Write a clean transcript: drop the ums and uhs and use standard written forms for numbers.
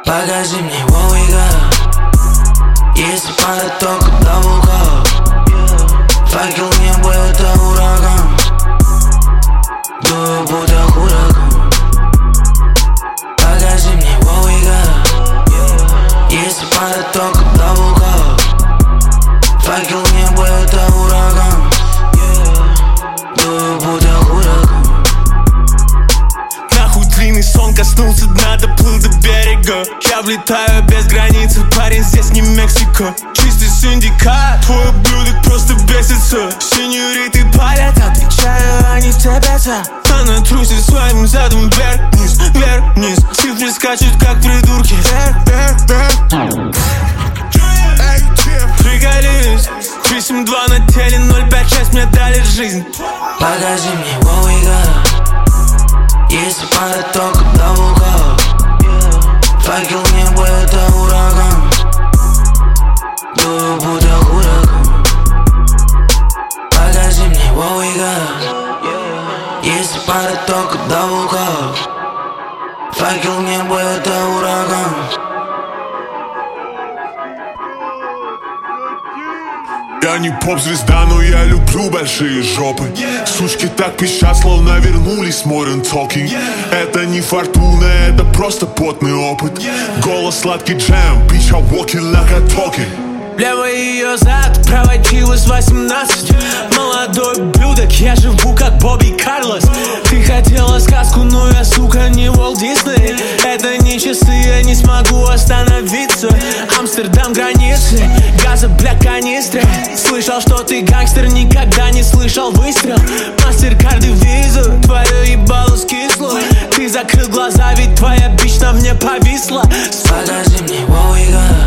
Покажи мне, what we got. Если пара, то куда в угол. Факел небо, это ураган. Дую, будто хуракан. Покажи мне, what we got. Если пара, то куда в угол. Факел небо, это ураган. Дую, будто хуракан. Нахуй длинный сон коснулся дна, доплыл до берега. Я влетаю без границы, парень, здесь не Мексика. Чистый синдикат, твой ублюдок просто бесится. Сеньориты палят, отвечаю, они цепятся. Она трусит своим задом вверх-вниз, вверх-вниз. Цифры скачут, как придурки. Вверх-вверх-вверх. Приколись, 8-2 на теле, 056 мне дали жизнь. Покажи мне, what we got. Если пара, то куда в угол. Факел небо, это ураган. Дую, будто хуракан. Покажи мне, what we got. Если пара, то куда в угол. Факел небо, это ураган. Я не поп-звезда, но я люблю большие жопы. Сучки так пищат, словно вернулись Modern Talking. Это не фортуна, это просто потный опыт. Голос сладкий джем, bitch, I walking like I talking. Левый ее зад, правой чилась 18. Молодой блюдок, я живу как Бобби Карлос. Ты хотела сказку, но я, сука, не Уолт Дисней. Это не часы, я не смогу остановиться. Амстердам границы, газа, бля, канистры. Слышал, что ты гангстер, никогда не слышал выстрел. Мастеркарды, визу, твое ебало скисло. Ты закрыл глаза, ведь твоя бич на мне повисла. Покажи мне, what we got.